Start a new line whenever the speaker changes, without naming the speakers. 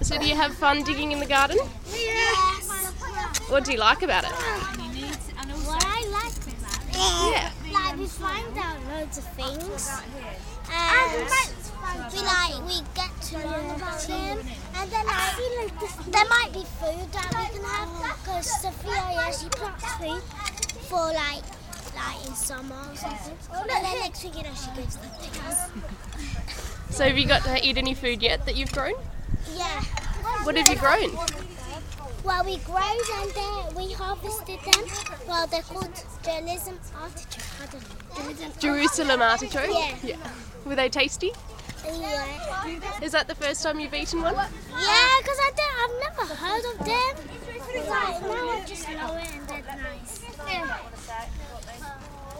So do you have fun digging in the garden?
Yes.
What do you like about it?
What I like about it,
Yeah.
like we find out loads of things, and we get to learn about them, and then there might be food that we can have, because Sophia, she plants food for like in summer or something, and then next week, she gives them to us.
So have you got to eat any food yet that you've grown?
Yeah.
What have you grown?
Well, we grow and then we harvested them. Well, they're called Jerusalem artichoke. I don't know.
Jerusalem artichoke?
Yeah.
Were they tasty?
Yeah.
Is that the first time you've eaten one?
Yeah, because I've never heard of them. Like, now I just know it and they're nice. Yeah.